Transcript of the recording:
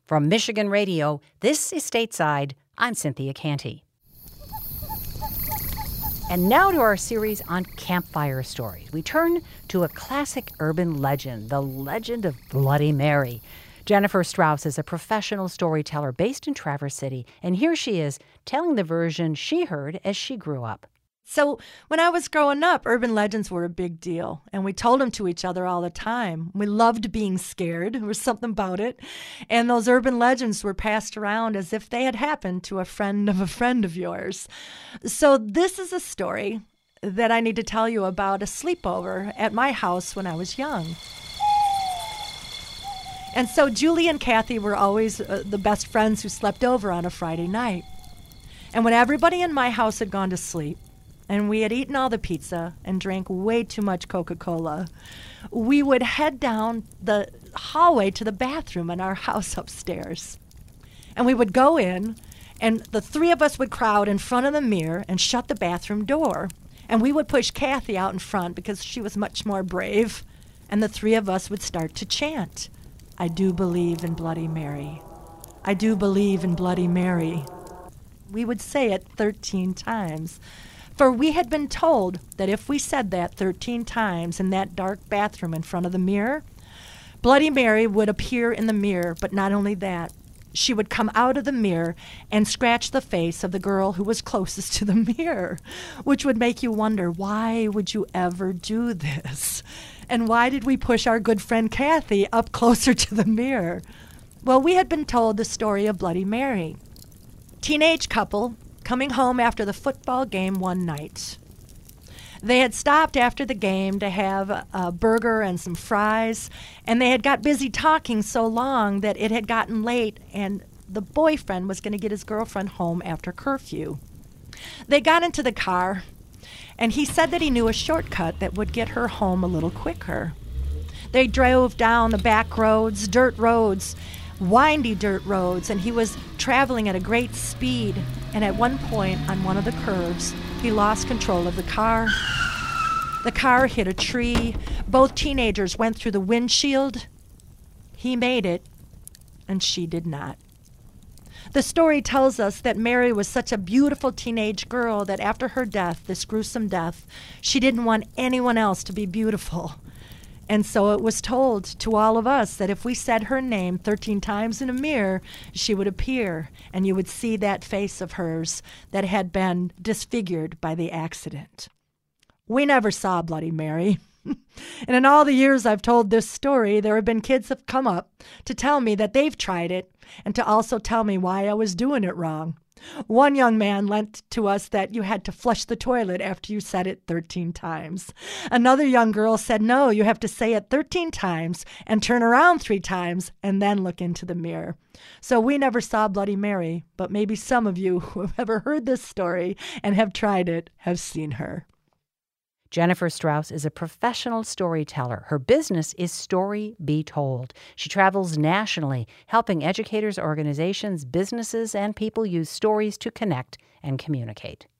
From Michigan Radio, this is Stateside. I'm Cynthia Canty. And now to our series on campfire stories. We turn to a classic urban legend, the legend of Bloody Mary. Jennifer Strauss is a professional storyteller based in Traverse City, and here she is telling the version she heard as she grew up. So when I was growing up, urban legends were a big deal, and we told them to each other all the time. We loved being scared. There was something about it. And those urban legends were passed around as if they had happened to a friend of yours. So this is a story that I need to tell you about a sleepover at my house when I was young. And so Julie and Kathy were always the best friends who slept over on a Friday night. And when everybody in my house had gone to sleep, and we had eaten all the pizza and drank way too much Coca-Cola, we would head down the hallway to the bathroom in our house upstairs. And we would go in, and the three of us would crowd in front of the mirror and shut the bathroom door. And we would push Kathy out in front because she was much more brave. And the three of us would start to chant, "I do believe in Bloody Mary. I do believe in Bloody Mary." We would say it 13 times. For we had been told that if we said that 13 times in that dark bathroom in front of the mirror, Bloody Mary would appear in the mirror, but not only that, she would come out of the mirror and scratch the face of the girl who was closest to the mirror, which would make you wonder, why would you ever do this? And why did we push our good friend Kathy up closer to the mirror? Well, we had been told the story of Bloody Mary. Teenage couple coming home after the football game one night. They had stopped after the game to have a burger and some fries, and they had got busy talking so long that it had gotten late, and the boyfriend was going to get his girlfriend home after curfew. They got into the car, and he said that he knew a shortcut that would get her home a little quicker. They drove down the back roads, dirt roads, windy dirt roads, and he was traveling at a great speed. And at one point on one of the curves, he lost control of the car. The car hit a tree. Both teenagers went through the windshield. He made it, and she did not. The story tells us that Mary was such a beautiful teenage girl that after her death, this gruesome death, she didn't want anyone else to be beautiful. And so it was told to all of us that if we said her name 13 times in a mirror, she would appear, and you would see that face of hers that had been disfigured by the accident. We never saw Bloody Mary. And in all the years I've told this story, there have been kids that have come up to tell me that they've tried it and to also tell me why I was doing it wrong. One young man lent to us that you had to flush the toilet after you said it 13 times. Another young girl said, no, you have to say it 13 times and turn around 3 times and then look into the mirror. So we never saw Bloody Mary, but maybe some of you who have ever heard this story and have tried it have seen her. Jennifer Strauss is a professional storyteller. Her business is Story Be Told. She travels nationally, helping educators, organizations, businesses, and people use stories to connect and communicate.